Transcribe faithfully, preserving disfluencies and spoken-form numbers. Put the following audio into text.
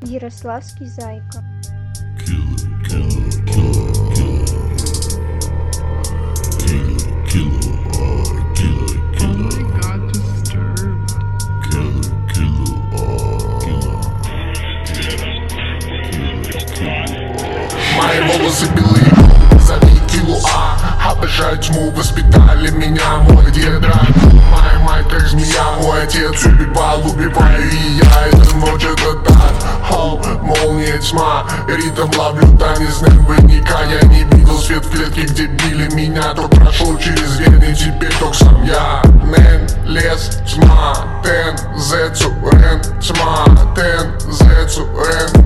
Ярославский зайка. Мои волосы белые, зови килу А. Обожаю тьму, воспитали меня, мой дед дракон. Моя мать как змея, мой отец убивал, убиваю и я. Эта ночь это так, холл, молния, тьма. Ритм ловлю, танец наверняка. Я не видел свет в клетке, где били меня. Тот прошел через вены, теперь только сам я. Нэн, лес, тьма, тен, зецу, рен, тьма, тен, зецу, рен.